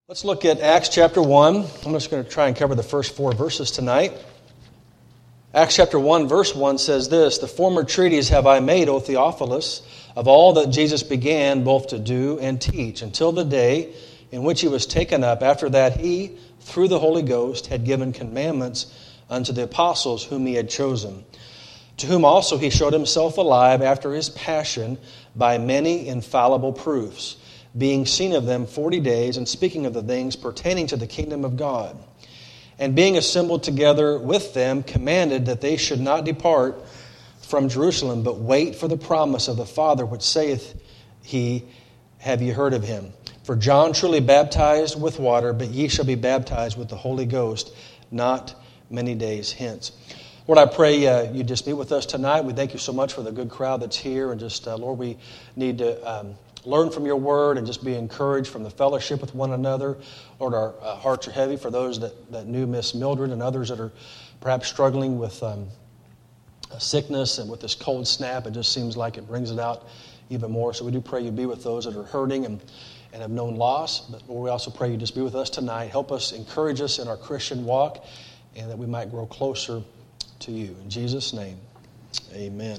Let's look at Acts chapter 1. I'm just going to try and cover the first 4 verses tonight. Acts chapter 1, verse 1 says this, "The former treatise have I made, O Theophilus, of all that Jesus began both to do and teach, until the day in which he was taken up. After that he, through the Holy Ghost, had given commandments unto the apostles whom he had chosen, to whom also he showed himself alive after his passion by many infallible proofs, being seen of them 40 days, and speaking of the things pertaining to the kingdom of God. And being assembled together with them, commanded that they should not depart from Jerusalem, but wait for the promise of the Father, which saith he, Have ye heard of him? For John truly baptized with water, but ye shall be baptized with the Holy Ghost not many days hence." Lord, I pray you just be with us tonight. We thank you so much for the good crowd that's here. And just, Lord, we need to learn from your word and just be encouraged from the fellowship with one another. Lord, our hearts are heavy for those that knew Miss Mildred and others that are perhaps struggling with sickness and with this cold snap. It just seems like it brings it out even more. So we do pray you be with those that are hurting and have known loss. But Lord, we also pray you just be with us tonight. Help us, encourage us in our Christian walk, and that we might grow closer to you. In Jesus' name, amen.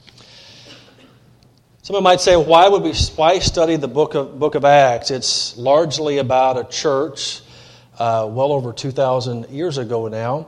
Someone might say, why study the book of Acts? It's largely about a church well over 2,000 years ago now.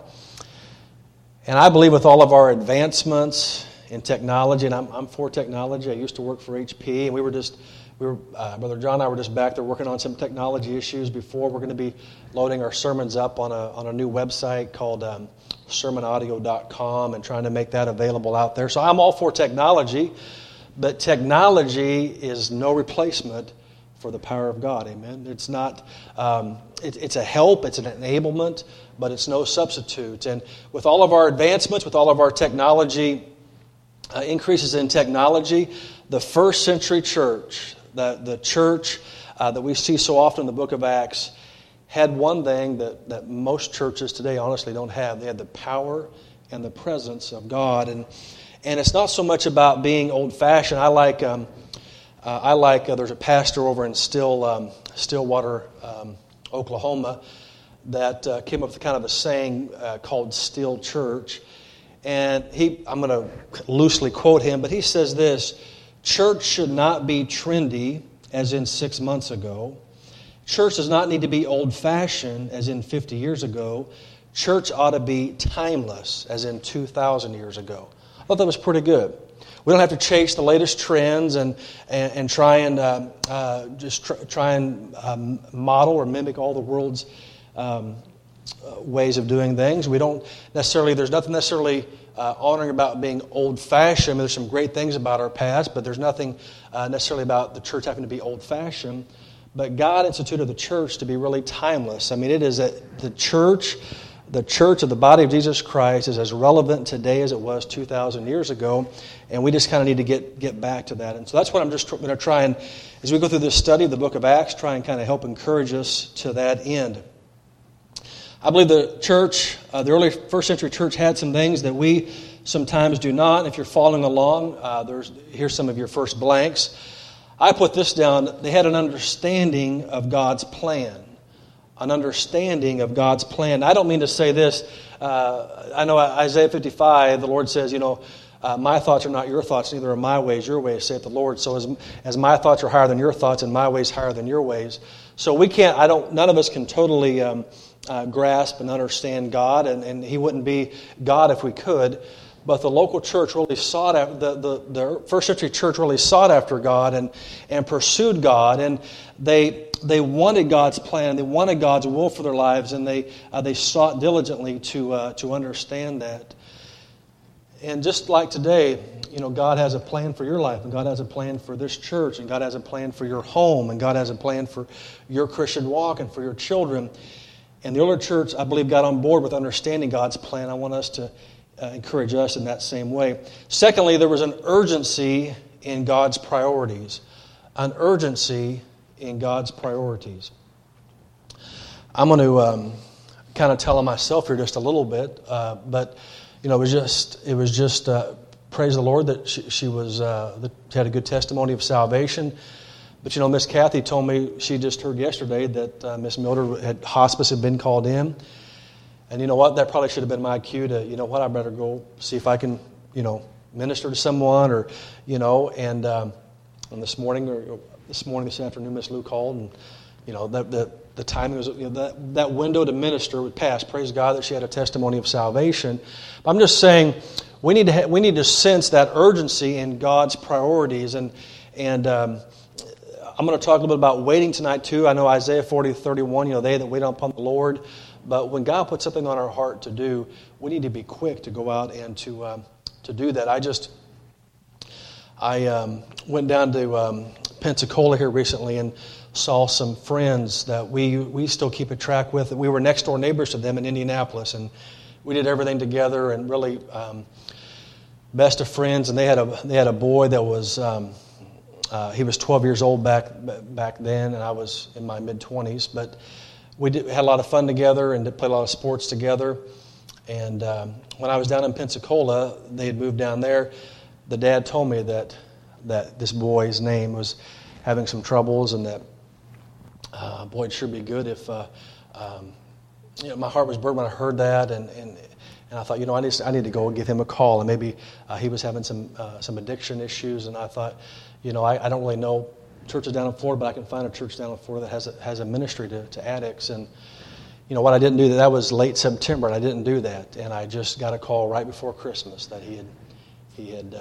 And I believe with all of our advancements in technology, and I'm for technology. I used to work for HP, and we were Brother John and I were just back there working on some technology issues before. We're going to be loading our sermons up on a new website called sermonaudio.com and trying to make that available out there. So I'm all for technology, but technology is no replacement for the power of God. Amen. It's not. It's a help. It's an enablement, but it's no substitute. And with all of our advancements, with all of our technology increases in technology, the first century church, the church that we see so often in the book of Acts, had one thing that most churches today honestly don't have. They had the power and the presence of God. And it's not so much about being old-fashioned. I like there's a pastor over in Stillwater, Oklahoma, that came up with kind of a saying called Still Church. And I'm going to loosely quote him, but he says this: church should not be trendy, as in 6 months ago. Church does not need to be old-fashioned, as in 50 years ago. Church ought to be timeless, as in 2,000 years ago. I thought that was pretty good. We don't have to chase the latest trends and try and try and model or mimic all the world's ways of doing things. We don't necessarily. There's nothing necessarily honoring about being old-fashioned. I mean, there's some great things about our past, but there's nothing necessarily about the church having to be old-fashioned. But God instituted the church to be really timeless. I mean, it is the church of the body of Jesus Christ is as relevant today as it was 2,000 years ago, and we just kind of need to get back to that. And so that's what I'm just going to try and, as we go through this study of the book of Acts, try and kind of help encourage us to that end. I believe the church, the early first century church, had some things that we sometimes do not. And if you're following along, here's some of your first blanks. I put this down. They had an understanding of God's plan. An understanding of God's plan. I don't mean to say this. I know Isaiah 55, the Lord says, my thoughts are not your thoughts, neither are my ways your ways, saith the Lord. So as my thoughts are higher than your thoughts, and my ways higher than your ways. So we can't, none of us can totally grasp and understand God, and He wouldn't be God if we could. But the local church really sought after, the first century church really sought after God and pursued God, and they wanted God's plan, they wanted God's will for their lives, and they sought diligently to understand that. And just like today, God has a plan for your life, and God has a plan for this church, and God has a plan for your home, and God has a plan for your Christian walk and for your children. And the early church, I believe, got on board with understanding God's plan. I want us to encourage us in that same way. Secondly, there was an urgency in God's priorities. An urgency in God's priorities. I'm going to kind of tell on myself here just a little bit, but it was just praise the Lord that she had a good testimony of salvation. But Miss Kathy told me she just heard yesterday that Miss Mildred hospice had been called in. And you know what? That probably should have been my cue to, I better go see if I can, minister to someone or, and this afternoon, Miss Lou called and, the timing was, that window to minister would pass. Praise God that she had a testimony of salvation. But I'm just saying we need to sense that urgency in God's priorities. And I'm going to talk a little bit about waiting tonight too. I know Isaiah 40:31, they that wait upon the Lord. But when God puts something on our heart to do, we need to be quick to go out and to do that. I went down to Pensacola here recently and saw some friends that we still keep a track with. We were next door neighbors to them in Indianapolis, and we did everything together and really best of friends. And they had a boy that was he was 12 years old back then, and I was in my mid-20s. But we had a lot of fun together and played a lot of sports together. And when I was down in Pensacola, they had moved down there. The dad told me that this boy's name was having some troubles, and that boy, it'd sure be good if my heart was burdened when I heard that, and I thought, I need to go and give him a call, and maybe he was having some addiction issues, and I thought, I don't really know churches down in Florida, but I can find a church down in Florida that has a ministry to addicts. And what I didn't do, that was late September, and I didn't do that, and I just got a call right before Christmas that he had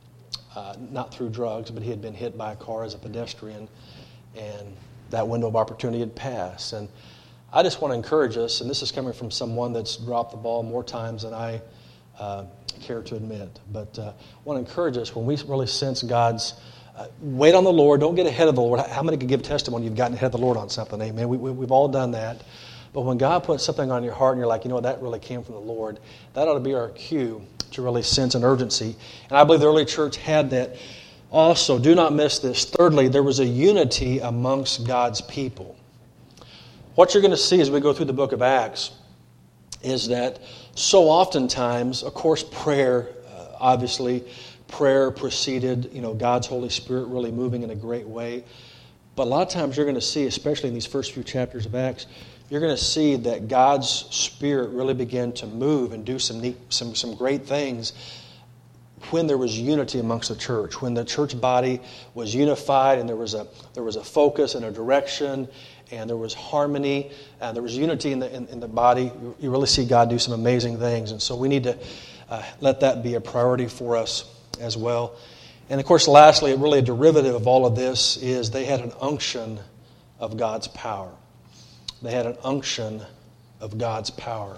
not through drugs, but he had been hit by a car as a pedestrian, and that window of opportunity had passed. And I just want to encourage us, and this is coming from someone that's dropped the ball more times than I care to admit, but I want to encourage us when we really sense God's wait on the Lord. Don't get ahead of the Lord. How many can give testimony you've gotten ahead of the Lord on something? Amen. We've all done that. But when God puts something on your heart and you're like, that really came from the Lord, that ought to be our cue to really sense an urgency. And I believe the early church had that. Also, do not miss this. Thirdly, there was a unity amongst God's people. What you're going to see as we go through the book of Acts is that so oftentimes, of course, prayer, obviously, prayer preceded, God's Holy Spirit really moving in a great way. But a lot of times you're going to see, especially in these first few chapters of Acts, you're going to see that God's Spirit really began to move and do some great things when there was unity amongst the church, when the church body was unified and there was a focus and a direction and there was harmony and there was unity in the body. You really see God do some amazing things, and so we need to let that be a priority for us as well. And of course, lastly, really a derivative of all of this is they had an unction of God's power. They had an unction of God's power.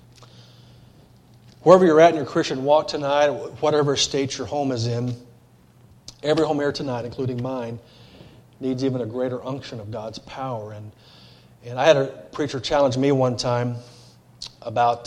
Wherever you're at in your Christian walk tonight, whatever state your home is in, every home here tonight, including mine, needs even a greater unction of God's power. And I had a preacher challenge me one time about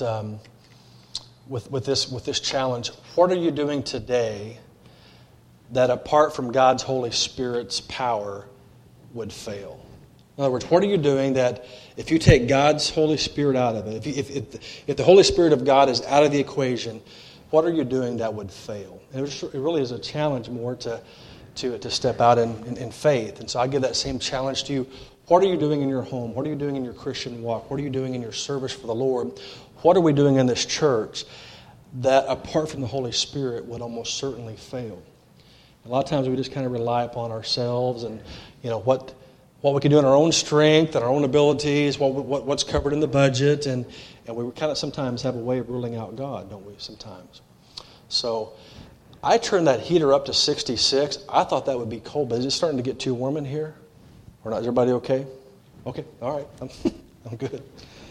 with this challenge. What are you doing today that apart from God's Holy Spirit's power would fail? In other words, what are you doing that if you take God's Holy Spirit out of it, if the Holy Spirit of God is out of the equation, what are you doing that would fail? And it really is a challenge more to step out in faith. And so I give that same challenge to you. What are you doing in your home? What are you doing in your Christian walk? What are you doing in your service for the Lord? What are we doing in this church that apart from the Holy Spirit would almost certainly fail? A lot of times we just kind of rely upon ourselves and what we can do in our own strength and our own abilities, what's covered in the budget, and we kind of sometimes have a way of ruling out God, don't we, sometimes? So I turned that heater up to 66. I thought that would be cold, but is it starting to get too warm in here? Or not? Is everybody okay? Okay, all right. I'm good.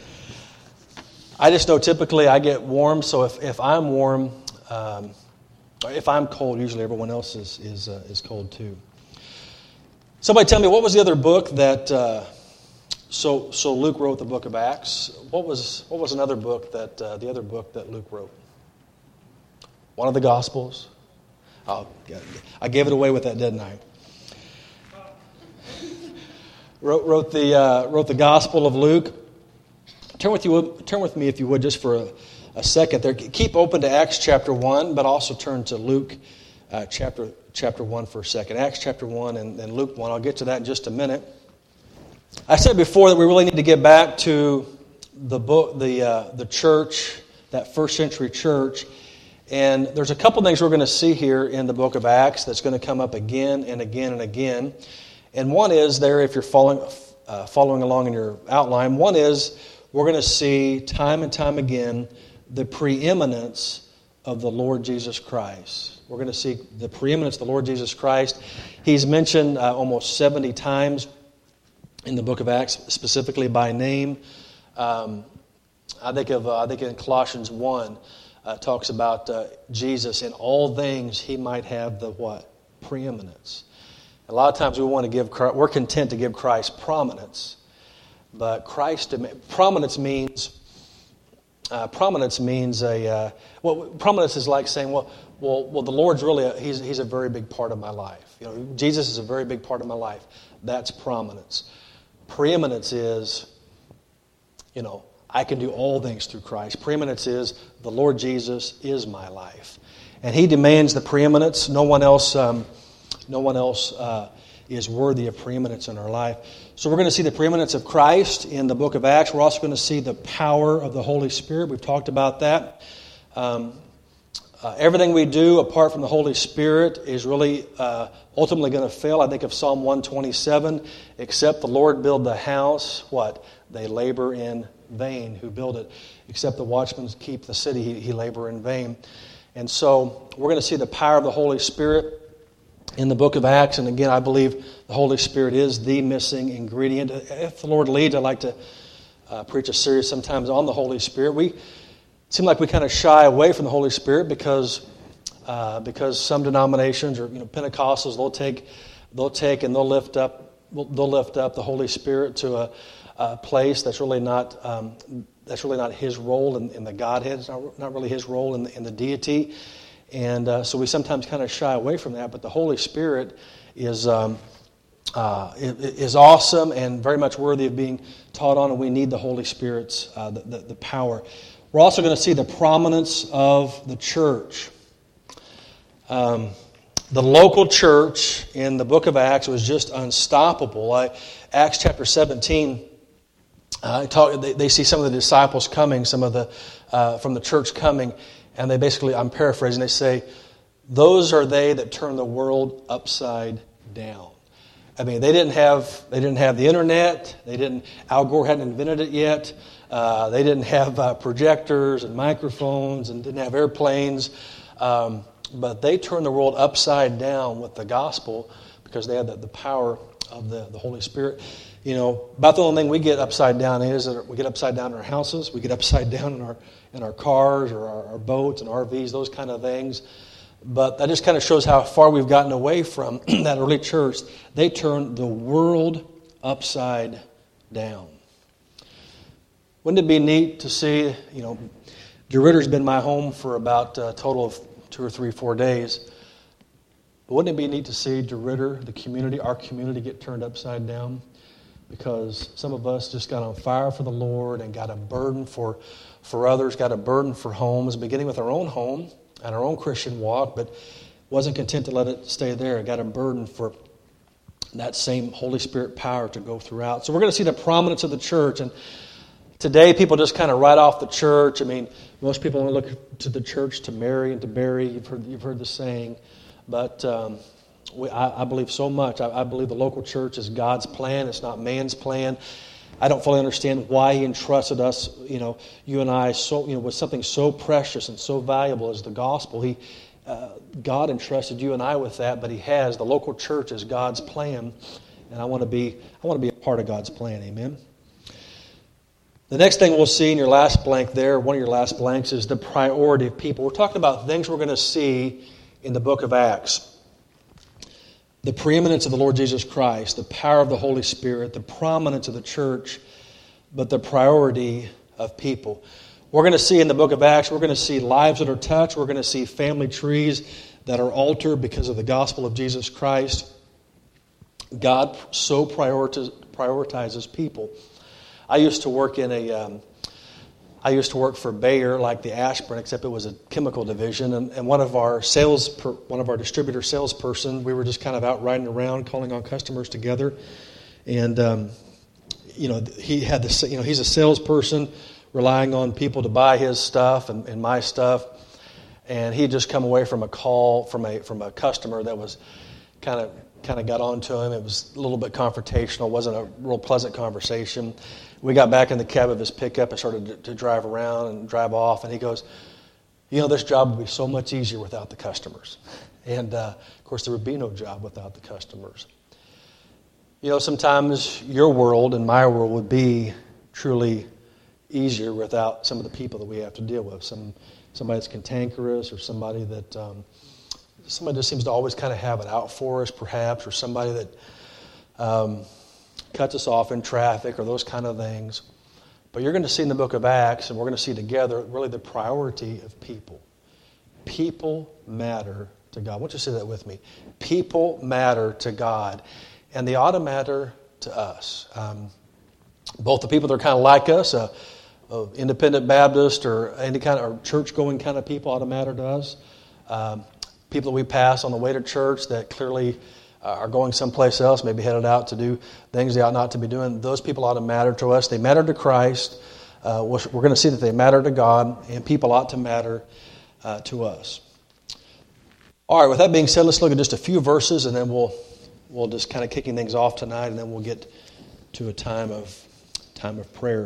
I just know typically I get warm, so if I'm warm, if I'm cold, usually everyone else is cold too. Somebody tell me, what was the other book that, so Luke wrote the book of Acts. What was another book that, the other book that Luke wrote? One of the Gospels? Oh, I gave it away with that, didn't I? Wrote the Gospel of Luke. Turn with me, if you would, just for a second there. Keep open to Acts chapter 1, but also turn to Luke chapter 1 for a second. Acts chapter 1 and Luke 1. I'll get to that in just a minute. I said before that we really need to get back to the book, the church, that first century church. And there's a couple things we're going to see here in the book of Acts that's going to come up again and again and again. And one is there, if you're following along in your outline, one is we're going to see time and time again the preeminence of the Lord Jesus Christ. We're going to see the preeminence of the Lord Jesus Christ. He's mentioned almost 70 times in the book of Acts, specifically by name. I think in Colossians 1 talks about Jesus in all things he might have the what? Preeminence. A lot of times we're content to give Christ prominence, but prominence means prominence is like saying, well, the Lord's really he's a very big part of my life. You know, Jesus is a very big part of my life. That's prominence. Preeminence is, you know, I can do all things through Christ. Preeminence is the Lord Jesus is my life, and He demands the preeminence. No one else is worthy of preeminence in our life. So we're going to see the preeminence of Christ in the book of Acts. We're also going to see the power of the Holy Spirit. We've talked about that. Everything we do apart from the Holy Spirit is really ultimately going to fail. I think of Psalm 127, except the Lord build the house, what? They labor in vain who build it. Except the watchmen keep the city, he labor in vain. And so we're going to see the power of the Holy Spirit in the book of Acts. And again, I believe the Holy Spirit is the missing ingredient. If the Lord leads, I'd like to preach a series sometimes on the Holy Spirit. It seems like we kind of shy away from the Holy Spirit because some denominations or Pentecostals they'll take and they'll lift up the Holy Spirit to a place that's really not His role in the Godhead. It's not really His role in the deity. And so we sometimes kind of shy away from that. But the Holy Spirit is awesome and very much worthy of being taught on, and we need the Holy Spirit's the power. We're also going to see the prominence of the church. The local church in the book of Acts was just unstoppable. Acts chapter 17, they see some of the disciples coming, some of the from the church coming, and they basically, I'm paraphrasing, they say, "Those are they that turn the world upside down." I mean, they didn't have the internet. Al Gore hadn't invented it yet. They didn't have projectors and microphones and didn't have airplanes. But they turned the world upside down with the gospel because they had the power of the Holy Spirit. You know, about the only thing we get upside down is that we get upside down in our houses, we get upside down in our cars or our boats and RVs, those kind of things. But that just kind of shows how far we've gotten away from that early church. They turned the world upside down. Wouldn't it be neat to see, DeRidder's been my home for about a total of 2 or 3, 4 days. But wouldn't it be neat to see DeRidder, the community, our community, get turned upside down? Because some of us just got on fire for the Lord and got a burden for others, got a burden for homes, beginning with our own home and our own Christian walk, but wasn't content to let it stay there. Got a burden for that same Holy Spirit power to go throughout. So we're going to see the prominence of the church. And today, people just kind of write off the church. I mean, most people only look to the church to marry and to bury. You've heard the saying. But I believe so much. I believe the local church is God's plan. It's not man's plan. I don't fully understand why He entrusted us, you and I, with something so precious and so valuable as the gospel. God entrusted you and I with that, but He has. The local church is God's plan, and I want to be a part of God's plan. Amen. The next thing we'll see in your last blank there, one of your last blanks, is the priority of people. We're talking about things we're going to see in the book of Acts. The preeminence of the Lord Jesus Christ, the power of the Holy Spirit, the prominence of the church, but the priority of people. We're going to see in the book of Acts, we're going to see lives that are touched. We're going to see family trees that are altered because of the gospel of Jesus Christ. God so prioritizes people. I used to work in I used to work for Bayer, like the Ashburn, except it was a chemical division. And one of our distributor salesperson, we were just kind of out riding around, calling on customers together. And he had this. He's a salesperson, relying on people to buy his stuff and my stuff. And he had just come away from a call from a customer that was kind of got onto him. It was a little bit confrontational. It wasn't a real pleasant conversation. We got back in the cab of his pickup and started to drive around and drive off. And he goes, this job would be so much easier without the customers. And, of course, there would be no job without the customers. Sometimes your world and my world would be truly easier without some of the people that we have to deal with. Somebody that's cantankerous, or somebody that just seems to always kind of have it out for us, perhaps, or somebody that cuts us off in traffic, or those kind of things. But you're going to see in the book of Acts, and we're going to see together, really the priority of people. People matter to God. I want you to say that with me. People matter to God, and they ought to matter to us. Both the people that are kind of like us, independent Baptist or any kind of or church-going kind of people, ought to matter to us. People that we pass on the way to church that clearly are going someplace else, maybe headed out to do things they ought not to be doing, those people ought to matter to us. They matter to Christ. We're going to see that they matter to God, and people ought to matter to us. All right, with that being said, let's look at just a few verses, and then we'll just kind of kicking things off tonight, and then we'll get to a time of prayer.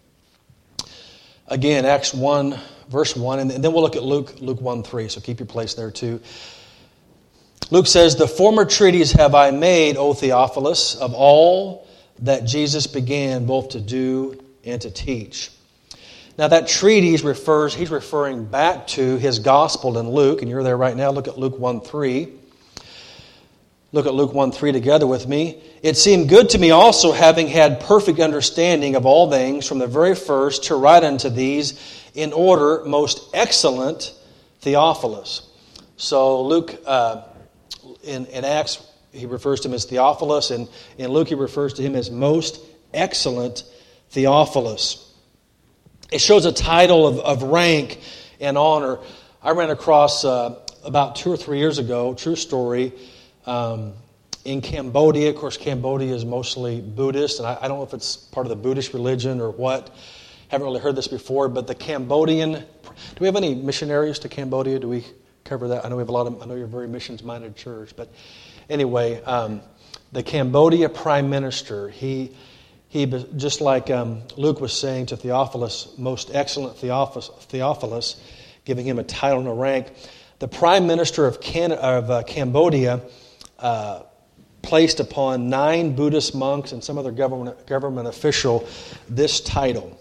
Again, Acts 1, verse 1, and then we'll look at Luke 1:3, so keep your place there too. Luke says, "The former treatise have I made, O Theophilus, of all that Jesus began both to do and to teach." Now that treatise he's referring back to his gospel in Luke, and you're there right now. Look at Luke 1:3. Look at Luke 1:3 together with me. "It seemed good to me also, having had perfect understanding of all things from the very first, to write unto these in order, most excellent Theophilus." So Luke, in Acts, he refers to him as Theophilus, and in Luke he refers to him as most excellent Theophilus. It shows a title of rank and honor. I ran across about 2 or 3 years ago, true story, in Cambodia. Of course, Cambodia is mostly Buddhist, and I don't know if it's part of the Buddhist religion or what. Haven't really heard this before, but the Cambodian... Do we have any missionaries to Cambodia? Do we cover that? I know we have a lot of... I know you're a very missions-minded church, but anyway, the Cambodia Prime Minister, he just like Luke was saying to Theophilus, most excellent Theophilus, giving him a title and a rank, the Prime Minister of Cambodia placed upon 9 Buddhist monks and some other government official this title,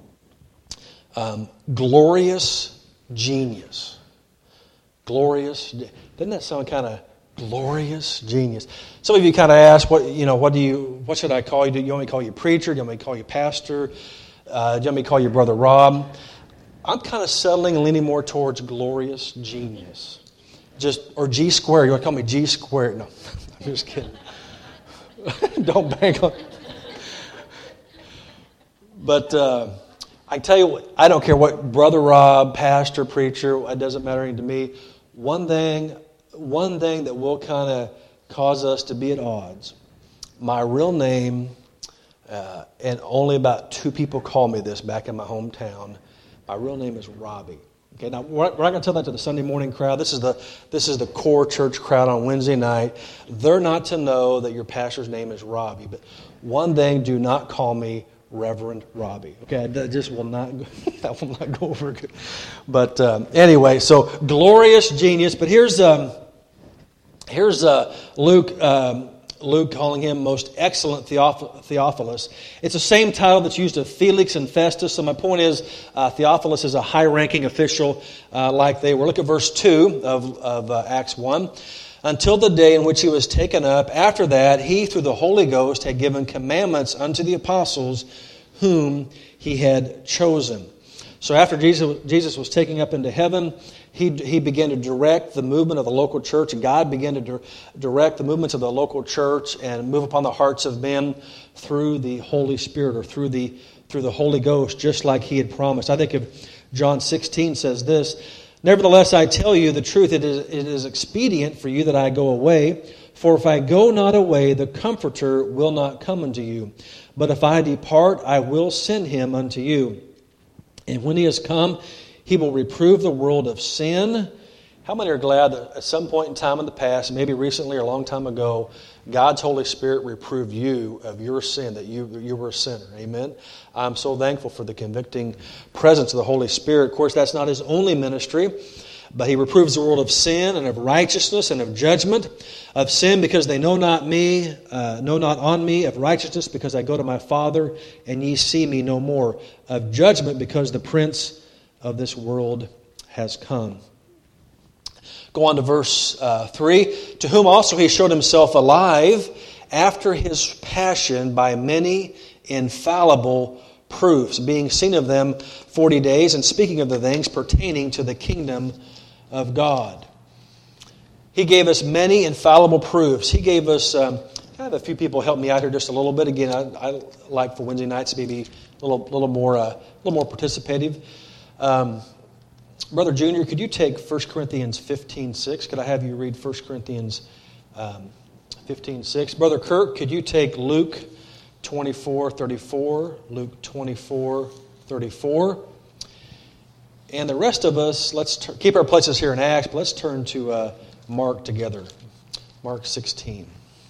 Glorious Genius. Glorious. Doesn't that sound kind of glorious genius? Some of you kind of ask, what should I call you? Do you want me to call you preacher? Do you want me to call you pastor? Do you want me to call you Brother Rob? I'm kind of settling and leaning more towards glorious genius. Or G squared. You want to call me G squared? No, I'm just kidding. Don't bank on it. But I tell you what, I don't care what Brother Rob, pastor, preacher, it doesn't matter anything to me. One thing that will kind of cause us to be at odds. My real name, and only about 2 people call me this back in my hometown. My real name is Robbie. Okay, now we're not going to tell that to the Sunday morning crowd. This is the core church crowd on Wednesday night. They're not to know that your pastor's name is Robbie. But one thing, do not call me Reverend Robbie. Okay, that just will not go over good. But anyway, so glorious genius. But here's Luke calling him most excellent Theophilus. It's the same title that's used of Felix and Festus. So my point is, Theophilus is a high-ranking official like they were. Look at verse 2 of Acts 1. "Until the day in which he was taken up, after that he through the Holy Ghost had given commandments unto the apostles whom he had chosen." So after Jesus was taken up into heaven, he began to direct the movement of the local church, and God began to direct the movements of the local church and move upon the hearts of men through the Holy Spirit, or through the through the Holy Ghost, just like He had promised. I think of John 16 says this, "Nevertheless, I tell you the truth, it is expedient for you that I go away. For if I go not away, the Comforter will not come unto you. But if I depart, I will send Him unto you. And when He has come, He will reprove the world of sin." How many are glad that at some point in time in the past, maybe recently or a long time ago, God's Holy Spirit reproved you of your sin, that you were a sinner? Amen? I'm so thankful for the convicting presence of the Holy Spirit. Of course, that's not His only ministry, but He reproves the world of sin and of righteousness and of judgment. Of sin because they know not me, know not on me. Of righteousness because I go to my Father and ye see me no more. Of judgment because the prince of this world has come. Go on to verse 3. "To whom also He showed Himself alive after His passion by many infallible proofs, being seen of them 40 days, and speaking of the things pertaining to the kingdom of God." He gave us many infallible proofs. He gave us, I have a few people help me out here just a little bit. Again, I like for Wednesday nights to be a little more participative. Brother Junior, could you take 1 Corinthians 15:6? Could I have you read 1 Corinthians 15:6? Brother Kirk, could you take Luke 24:34? Luke 24:34. And the rest of us, let's keep our places here in Acts, but let's turn to Mark together. Mark 16.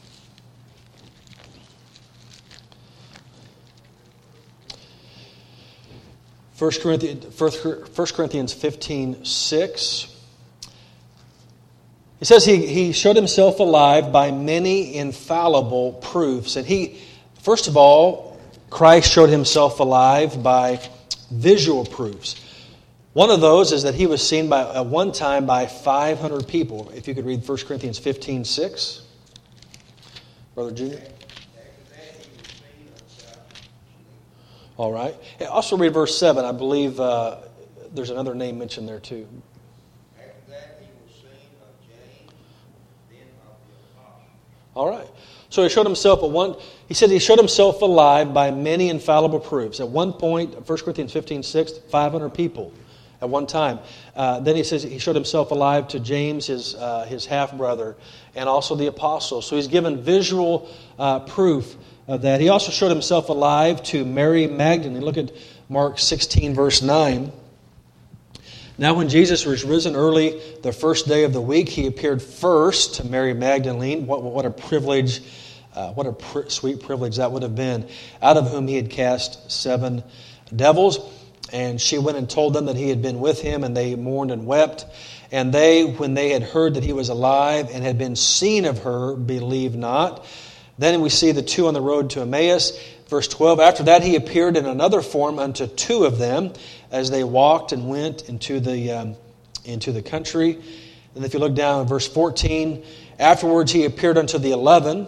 First Corinthians 15:6. It says he showed Himself alive by many infallible proofs. And first of all, Christ showed Himself alive by visual proofs. One of those is that He was seen at one time by 500 people. If you could read 1 Corinthians 15:6. Brother Junior. All right. Also read verse 7. I believe there's another name mentioned there too. After that He was seen of James, then of the apostles. All right. So He showed Himself He said He showed Himself alive by many infallible proofs. At one point, 1 Corinthians 15:6, 500 people at one time. Then He says He showed Himself alive to James, his half-brother, and also the apostles. So He's given visual proof of that. He also showed Himself alive to Mary Magdalene. Look at Mark 16, verse 9. "Now when Jesus was risen early the first day of the week, He appeared first to Mary Magdalene." What a privilege, sweet privilege that would have been. "Out of whom He had cast 7 devils. And she went and told them that He had been with Him, and they mourned and wept. And they, when they had heard that He was alive and had been seen of her, believed not. Then we see the two on the road to Emmaus. Verse 12, "After that He appeared in another form unto 2 of them, as they walked and went into the country." And if you look down at verse 14, "Afterwards He appeared unto the 11.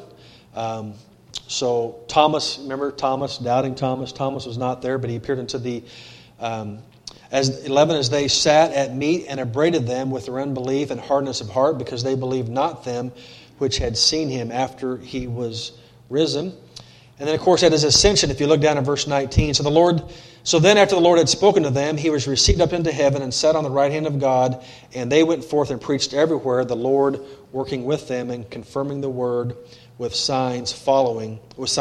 So Thomas, remember Thomas, doubting Thomas. Thomas was not there, but He appeared unto the 11 as they sat at meat, and upbraided them with their unbelief and hardness of heart, because they believed not them which had seen Him after He was risen." And then, of course, at His ascension, if you look down at verse 19, So then after the Lord had spoken to them, He was received up into heaven and sat on the right hand of God, and they went forth and preached everywhere, the Lord working with them and confirming the word with signs following.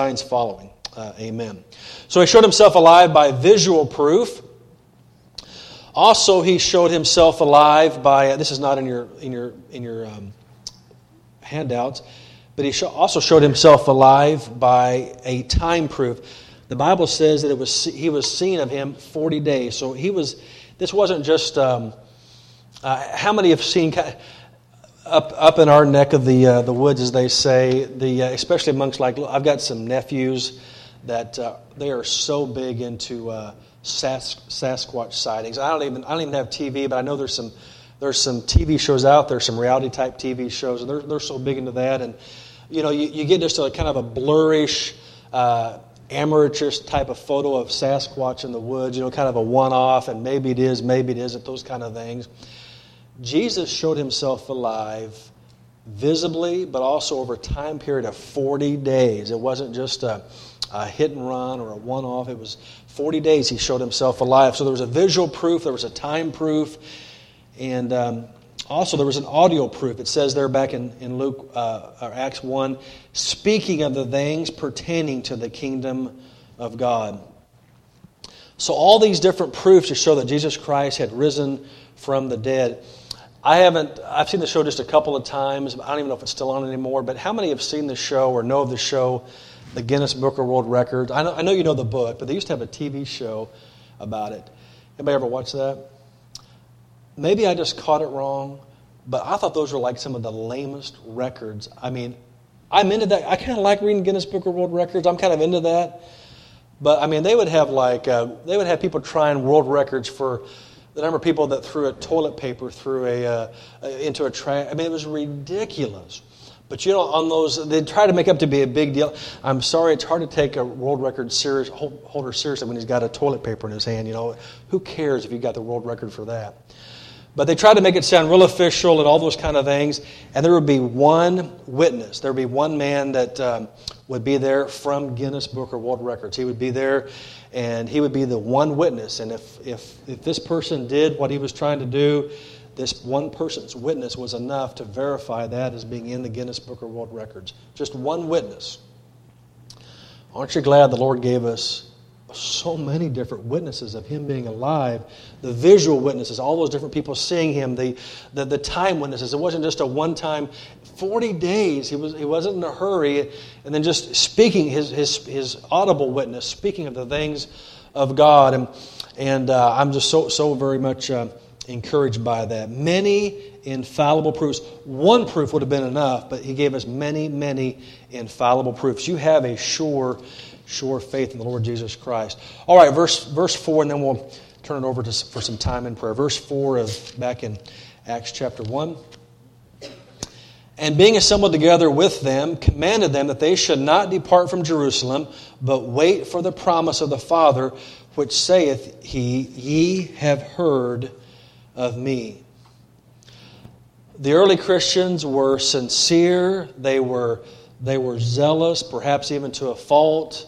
Amen. So He showed Himself alive by visual proof. Also, He showed Himself alive by, this is not in your handouts, but He also showed Himself alive by a time proof. The Bible says that He was seen of Him 40 days. So this wasn't just, how many have seen, up in our neck of the woods, as they say, especially amongst, I've got some nephews that they are so big into Sasquatch sightings. I don't even have TV, but I know there's some TV shows out there, some reality type TV shows, and they're so big into that. And you get just a kind of a blurrish, amateurish type of photo of Sasquatch in the woods. Kind of a one-off, and maybe it is, maybe it isn't. Those kind of things. Jesus showed Himself alive visibly, but also over a time period of 40 days. It wasn't just a a hit and run or a one-off. It was 40 days he showed himself alive. So there was a visual proof, there was a time proof, and also there was an audio proof. It says there back in Luke or Acts 1, speaking of the things pertaining to the kingdom of God. So all these different proofs to show that Jesus Christ had risen from the dead. I've seen the show just a couple of times. I don't even know if it's still on anymore, but how many have seen the show or know of the show, the Guinness Book of World Records? I know you know the book, but they used to have a TV show about it. Anybody ever watch that? Maybe I just caught it wrong, but I thought those were like some of the lamest records. I mean, I'm into that. I kind of like reading Guinness Book of World Records. I'm kind of into that. But I mean, they would have people trying world records for the number of people that threw a toilet paper through into a trash. I mean, it was ridiculous. But on those, they try to make up to be a big deal. I'm sorry, it's hard to take a world record holder seriously when he's got a toilet paper in his hand. Who cares if you got the world record for that? But they tried to make it sound real official and all those kind of things. And there would be one witness. There would be one man that would be there from Guinness Book of World Records. He would be there, and he would be the one witness. And if this person did what he was trying to do, this one person's witness was enough to verify that as being in the Guinness Book of World Records. Just one witness. Aren't you glad the Lord gave us so many different witnesses of Him being alive? The visual witnesses, all those different people seeing Him, the time witnesses. It wasn't just a one-time, 40 days. He wasn't in a hurry, and then just speaking his audible witness, speaking of the things of God, and I'm just so very much encouraged by that. Many infallible proofs. One proof would have been enough, but He gave us many, many infallible proofs. You have a sure faith in the Lord Jesus Christ. All right, verse 4, and then we'll turn it over for some time in prayer. Verse 4 back in Acts chapter 1. And being assembled together with them, commanded them that they should not depart from Jerusalem, but wait for the promise of the Father, which saith He, Ye have heard of me. The early Christians were sincere. They were zealous, perhaps even to a fault.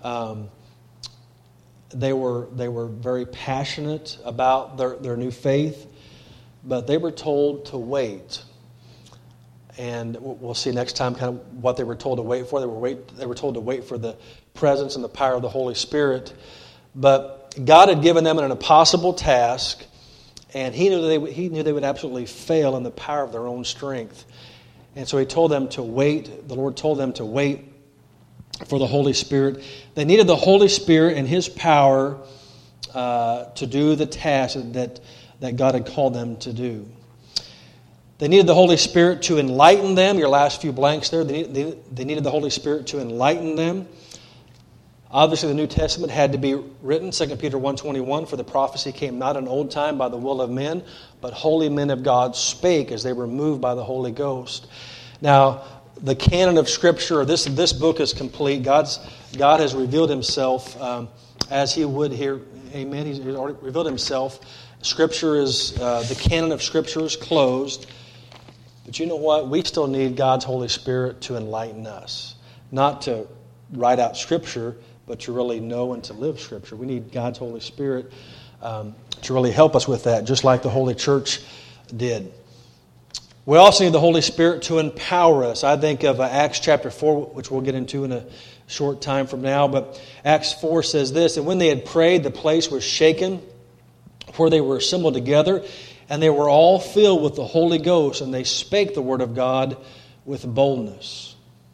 They were very passionate about their new faith, but they were told to wait. And we'll see next time kind of what they were told to wait for. They were told to wait for the presence and the power of the Holy Spirit. But God had given them an impossible task, and He knew they would absolutely fail in the power of their own strength. And so He told them to wait. The Lord told them to wait for the Holy Spirit. They needed the Holy Spirit and His power to do the task that God had called them to do. They needed the Holy Spirit to enlighten them. Your last few blanks there. They needed the Holy Spirit to enlighten them. Obviously, the New Testament had to be written, 2 Peter 1:21, for the prophecy came not in old time by the will of men, but holy men of God spake as they were moved by the Holy Ghost. Now, the canon of Scripture, this book is complete. God has revealed Himself as He would here. Amen. He's already revealed Himself. Scripture is, the canon of Scripture is closed. But you know what? We still need God's Holy Spirit to enlighten us. Not to write out Scripture, but to really know and to live Scripture. We need God's Holy Spirit to really help us with that, just like the Holy Church did. We also need the Holy Spirit to empower us. I think of Acts chapter 4, which we'll get into in a short time from now. But Acts 4 says this, and when they had prayed, the place was shaken where they were assembled together, and they were all filled with the Holy Ghost, and they spake the word of God with boldness.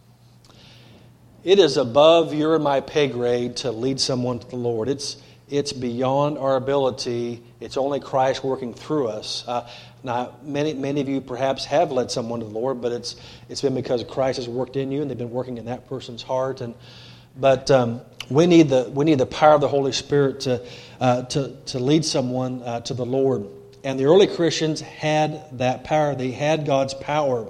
It is above your and my pay grade to lead someone to the Lord. It's beyond our ability. It's only Christ working through us. Now, many of you perhaps have led someone to the Lord, but it's been because Christ has worked in you, and they've been working in that person's heart. But we need the power of the Holy Spirit to lead someone to the Lord. And the early Christians had that power. They had God's power.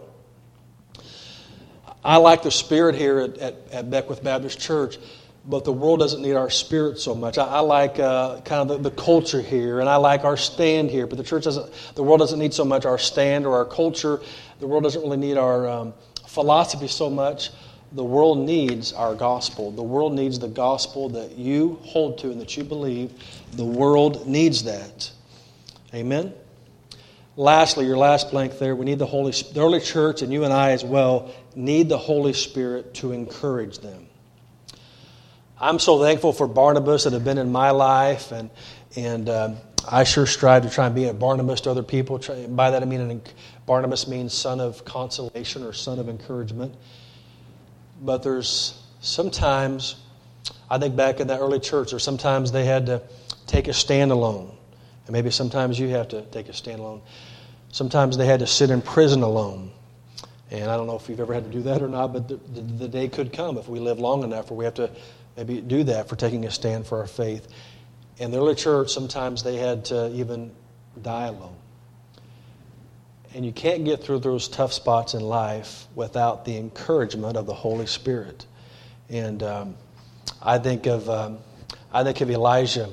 I like the spirit here at Beckwith Baptist Church, but the world doesn't need our spirit so much. I like kind of the culture here, and I like our stand here. But the world doesn't need so much our stand or our culture. The world doesn't really need our philosophy so much. The world needs our gospel. The world needs the gospel that you hold to and that you believe. The world needs that. Amen? Lastly, your last blank there, we need the Holy Spirit. The early church, and you and I as well, need the Holy Spirit to encourage them. I'm so thankful for Barnabas that have been in my life, and I sure strive to try and be a Barnabas to other people. By that I mean Barnabas means son of consolation or son of encouragement. But there's sometimes, I think back in that early church, or sometimes they had to take a stand alone. And maybe sometimes you have to take a stand alone. Sometimes they had to sit in prison alone. And I don't know if you've ever had to do that or not, but the day could come if we live long enough where we have to maybe do that for taking a stand for our faith. In the early church, sometimes they had to even die alone. And you can't get through those tough spots in life without the encouragement of the Holy Spirit. And I think of Elijah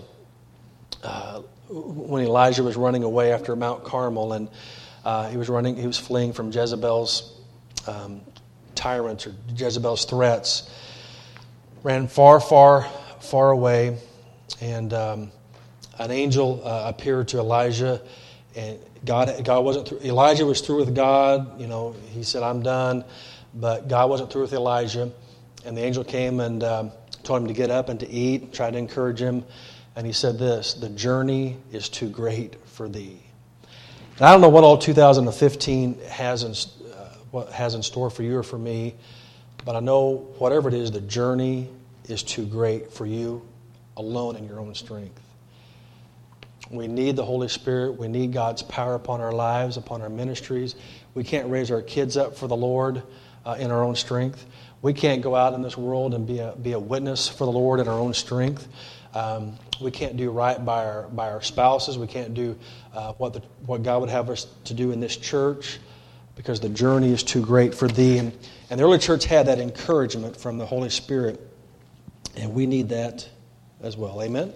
when Elijah was running away after Mount Carmel, and he was fleeing from Jezebel's tyrants or Jezebel's threats. Ran far, far, far away, and an angel appeared to Elijah. And God wasn't through. Elijah was through with God. You know, he said, "I'm done," but God wasn't through with Elijah. And the angel came and told him to get up and to eat. Tried to encourage him, and he said this: "The journey is too great for thee." And I don't know what all 2015 has in store for you or for me, but I know whatever it is, the journey is too great for you alone in your own strength. We need the Holy Spirit. We need God's power upon our lives, upon our ministries. We can't raise our kids up for the Lord in our own strength. We can't go out in this world and be a witness for the Lord in our own strength. We can't do right by our spouses. We can't do what God would have us to do in this church, because the journey is too great for thee. And the early church had that encouragement from the Holy Spirit, and we need that as well. Amen?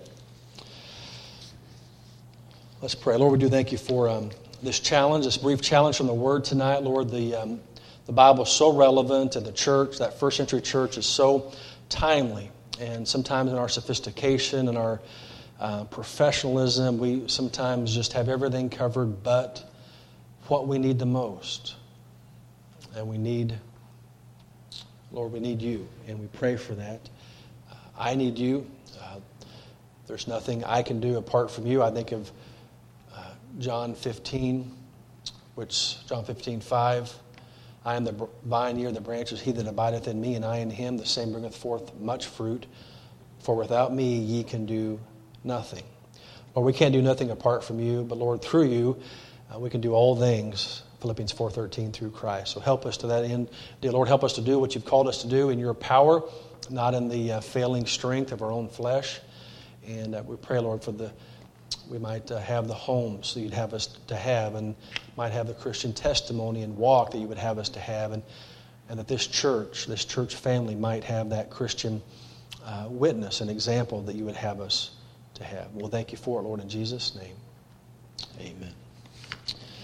Let's pray. Lord, we do thank you for this challenge, this brief challenge from the Word tonight. Lord, the Bible is so relevant, and the church, that first century church, is so timely. And sometimes in our sophistication and our professionalism, we sometimes just have everything covered but what we need the most. And we need, Lord, we need you, and we pray for that. I need you. There's nothing I can do apart from you. I think of John 15, John 15:5, I am the vine, ye are the branches. He that abideth in me, and I in him, the same bringeth forth much fruit. For without me ye can do nothing. Lord, we can't do nothing apart from you, but Lord, through you, we can do all things. Philippians 4:13, through Christ. So help us to that end. Dear Lord, help us to do what you've called us to do in your power, not in the failing strength of our own flesh. And we pray, Lord, we might have the homes that you'd have us to have, and might have the Christian testimony and walk that you would have us to have, and that this church family might have that Christian witness and example that you would have us to have. Well, thank you for it, Lord, in Jesus' name. Amen.